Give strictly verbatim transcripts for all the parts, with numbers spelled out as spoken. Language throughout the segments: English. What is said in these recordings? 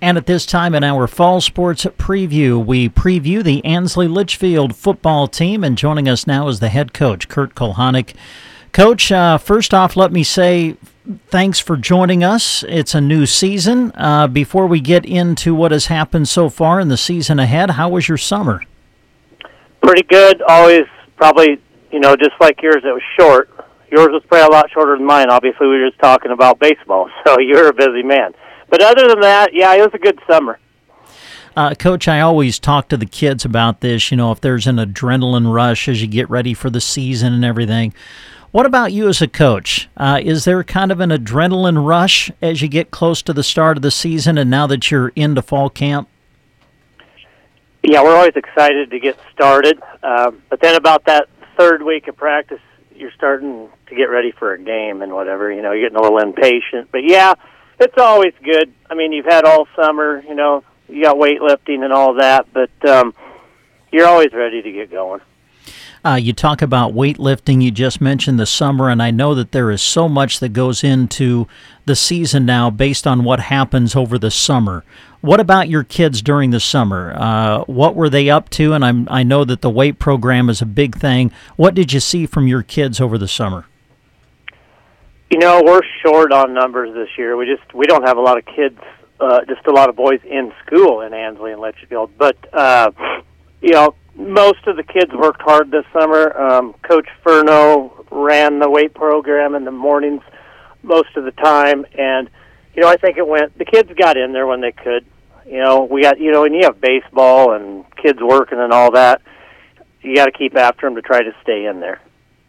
And at this time in our fall sports preview, we preview the Ansley Litchfield football team. And joining us now is the head coach, Kurt Kulhonick. Coach, uh, first off, let me say thanks for joining us. It's a new season. Uh, before we get into what has happened so far in the season ahead, how was your summer? Pretty good. Always probably, you know, just like yours, it was short. Yours was probably a lot shorter than mine. Obviously, we were just talking about baseball, so you're a busy man. But other than that, yeah, it was a good summer. Uh, Coach, I always talk to the kids about this, you know, if there's an adrenaline rush as you get ready for the season and everything. What about you as a coach? Uh, is there kind of an adrenaline rush as you get close to the start of the season and now that you're into fall camp? Yeah, we're always excited to get started. Um, but then about that third week of practice, you're starting to get ready for a game and whatever. You know, you're getting a little impatient. But, yeah, it's always good. I mean, you've had all summer, you know, you got weightlifting and all that, but um, you're always ready to get going. Uh, you talk about weightlifting. You just mentioned the summer, and I know that there is so much that goes into the season now based on what happens over the summer. What about your kids during the summer? Uh, what were they up to? And I'm, I know that the weight program is a big thing. What did you see from your kids over the summer? You know, we're short on numbers this year. We just we don't have a lot of kids, uh, just a lot of boys in school in Ansley and Litchfield. But, uh, you know, most of the kids worked hard this summer. Um, Coach Furno ran the weight program in the mornings most of the time. And, you know, I think it went, the kids got in there when they could. You know, we got, you know, when you have baseball and kids working and all that, you got to keep after them to try to stay in there.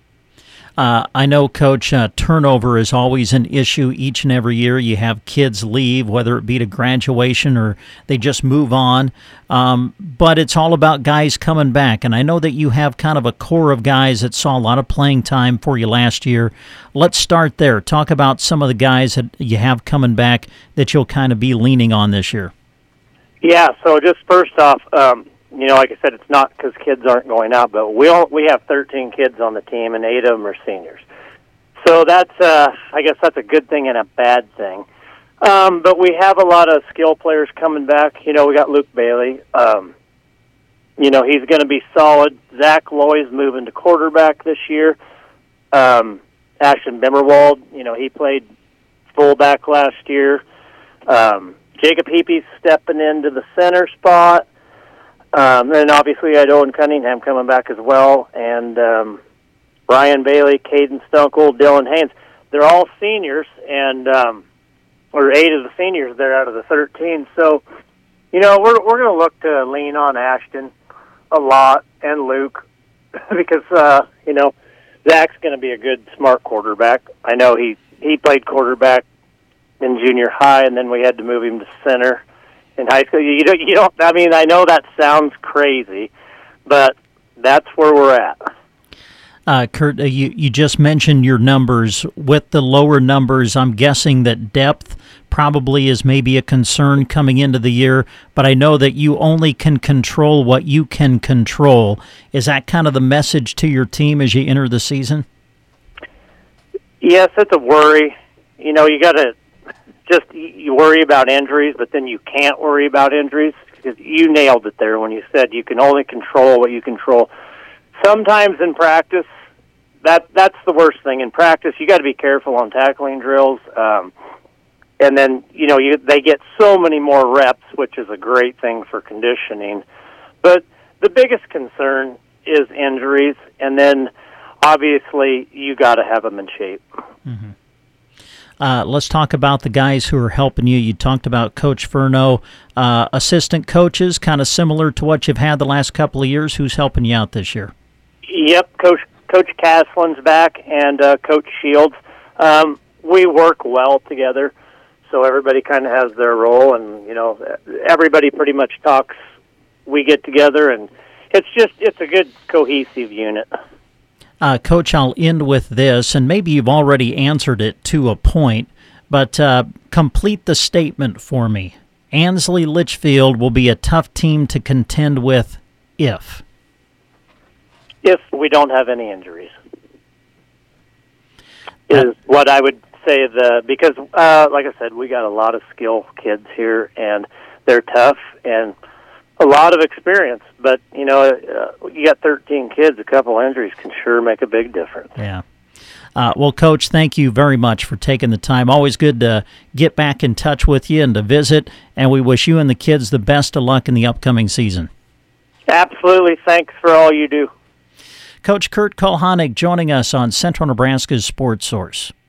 Uh, I know, Coach, uh, turnover is always an issue each and every year. You have kids leave, whether it be to graduation or they just move on. Um, but it's all about guys coming back. And I know that you have kind of a core of guys that saw a lot of playing time for you last year. Let's start there. Talk about some of the guys that you have coming back that you'll kind of be leaning on this year. Yeah, so just first off, um, you know, like I said, it's not because kids aren't going out, but we all, we have thirteen kids on the team, and eight of them are seniors. So that's, uh, I guess that's a good thing and a bad thing. Um, but we have a lot of skill players coming back. You know, we got Luke Bailey. Um, you know, he's going to be solid. Zach Loy's moving to quarterback this year. Um, Ashton Bimmerwald, you know, he played fullback last year. Um, Jacob Heapy's stepping into the center spot. Um, and obviously I had Owen Cunningham coming back as well, and um, Brian Bailey, Caden Stunkel, Dylan Haynes. They're all seniors, and um, or eight of the seniors there out of the thirteen. So, you know, we're we're going to look to lean on Ashton a lot and Luke because uh, you know, Zach's going to be a good, smart quarterback. I know he he played quarterback in junior high, and then we had to move him to center in high school. You don't, you don't, I mean, I know that sounds crazy, but that's where we're at. Uh, Kurt, uh, you, you just mentioned your numbers. With the lower numbers, I'm guessing that depth probably is maybe a concern coming into the year, but I know that you only can control what you can control. Is that kind of the message to your team as you enter the season? Yes, it's a worry. You know, you got to just you worry about injuries, but then you can't worry about injuries because you nailed it there when you said you can only control what you control. Sometimes in practice, that that's the worst thing. In practice, you got to be careful on tackling drills, um, and then you know you, they get so many more reps, which is a great thing for conditioning. But the biggest concern is injuries, and then obviously you got to have them in shape. Mm-hmm. Uh, let's talk about the guys who are helping you. You talked about Coach Furno, uh, assistant coaches, kind of similar to what you've had the last couple of years. Who's helping you out this year? Yep, Coach Coach Caslin's back and uh, Coach Shields. Um, we work well together, so everybody kind of has their role, and you know, everybody pretty much talks. We get together, and it's just it's a good cohesive unit. Uh, Coach, I'll end with this, and maybe you've already answered it to a point, but uh, complete the statement for me. Ansley Litchfield will be a tough team to contend with if? If we don't have any injuries, is what I would say the because, uh, like I said, we got a lot of skill kids here, and they're tough and a lot of experience. But you know, uh, you got thirteen kids. A couple injuries can sure make a big difference. Yeah. Uh, well, Coach, thank you very much for taking the time. Always good to get back in touch with you and to visit, and we wish you and the kids the best of luck in the upcoming season. Absolutely. Thanks for all you do. Coach Kurt Kulhanig joining us on Central Nebraska's Sports Source.